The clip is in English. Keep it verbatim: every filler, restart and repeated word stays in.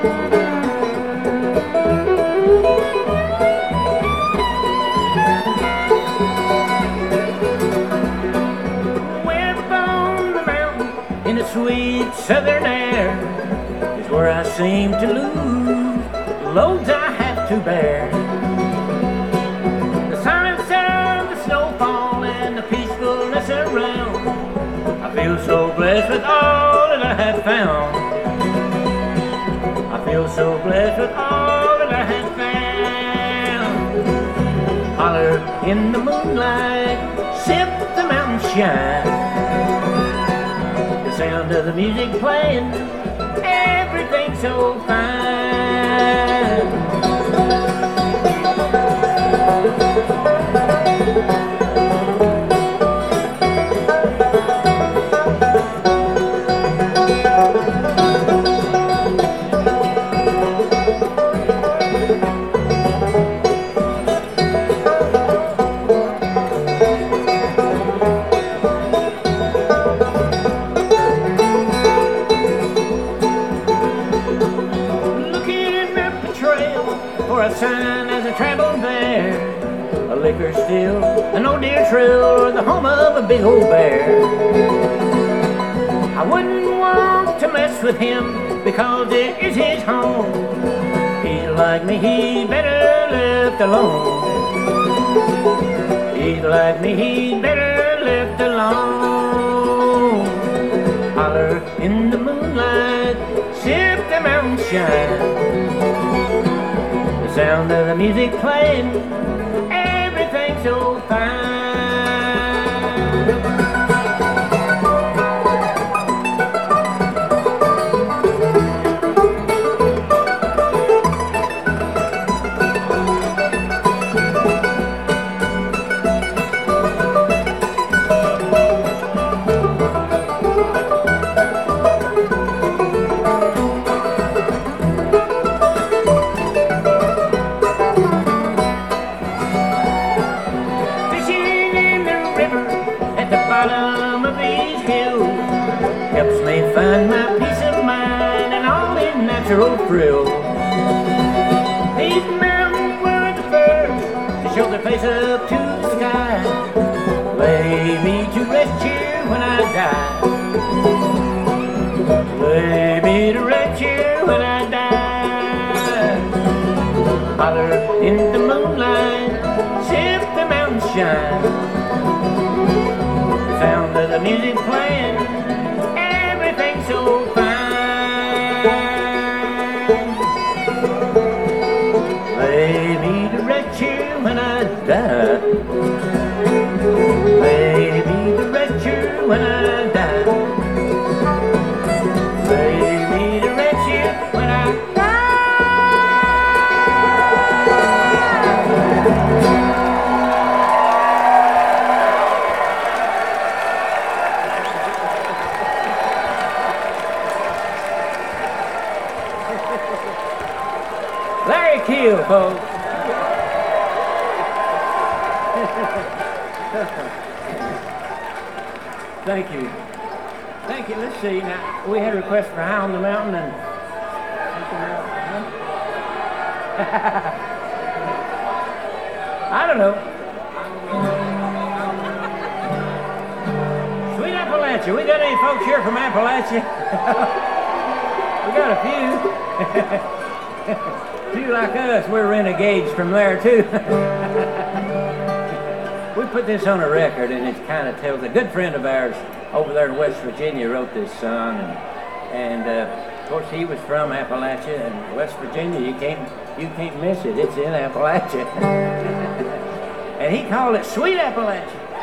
Sweet southern air is where I seem to lose the loads I have to bear. The silence of the snowfall and the peacefulness around, I feel so blessed with all that I have found. I feel so blessed with all that I have found. Holler in the moonlight, sip the mountain shine, sound of the music playing, everything's so fine. Sign as I traveled there, a liquor still, an old deer trail, or the home of a big old bear. I wouldn't want to mess with him because it is his home. He's like me, he'd better left alone. He's like me, he'd better left alone. Holler in the moonlight, sip the mountain shine, sound of the music playing, everything's so fine. Helps me find my peace of mind and all in natural thrill. These mountains were the first to show their face up to the sky. Lay me to rest here when I die. Lay me to rest here when I die. Holler in the moonlight, sip the mountain shine, the sound of the music playing, so fine. Lay me to rest here when I die. Lay me to rest here when I die. Lay me to rest here when I die. Larry Keel, folks. Thank you. Thank you. Let's see. Now, we had a request for High on the Mountain and I don't know. Sweet Appalachia. We got any folks here from Appalachia? We got a few. Few like us, we're renegades from there too. We put this on a record and it kind of tells, a good friend of ours over there in West Virginia wrote this song, and, and uh, of course he was from Appalachia, and West Virginia, you can't, you can't miss it, it's in Appalachia. And he called it Sweet Appalachia.